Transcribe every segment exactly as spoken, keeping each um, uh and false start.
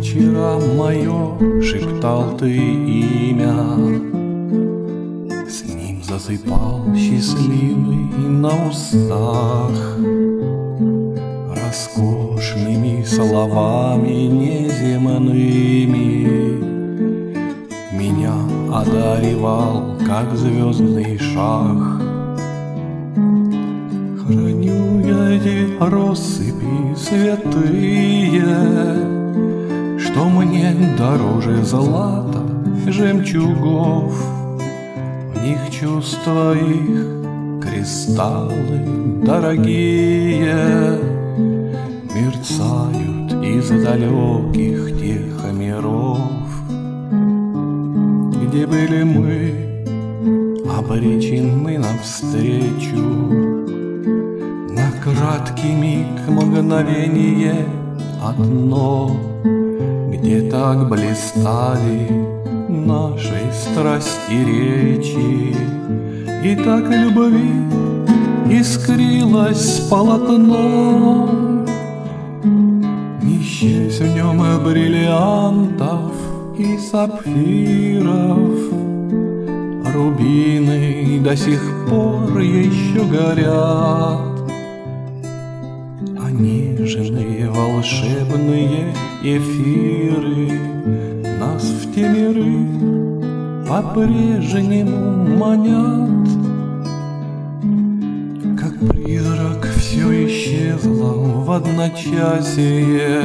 вчера мое шептал ты имя, с ним засыпал счастливый на устах, роскошными словами неземными меня одаривал, как звездный шах. Храню я эти россыпи святые, что мне дороже злата, жемчугов. В них чувства их кристаллы дорогие мерцают из далеких тех миров, где были мы обречены навстречу. На краткий миг мгновение одно, где так блистали нашей страсти речи, и так любви искрилось полотно. Не счесть в нем бриллиантов и сапфиров, рубины до сих пор еще горят, а нежные волшебные эфиры нас в те миры по-прежнему манят. Как призрак все исчезло в одночасье,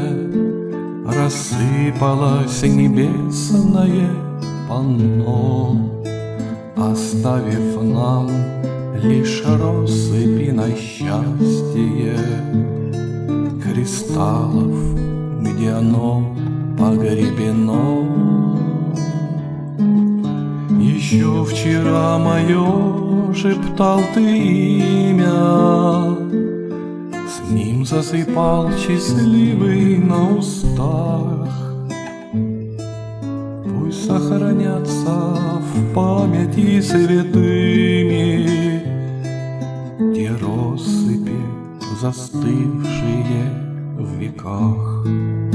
рассыпалось небесное панно, оставив нам лишь россыпи на счастье кристаллов, где оно погребено. Еще вчера мое шептал ты имя, с ним засыпал счастливый на устах. Пусть сохранятся в памяти святыми те россыпи, застывшие в веках.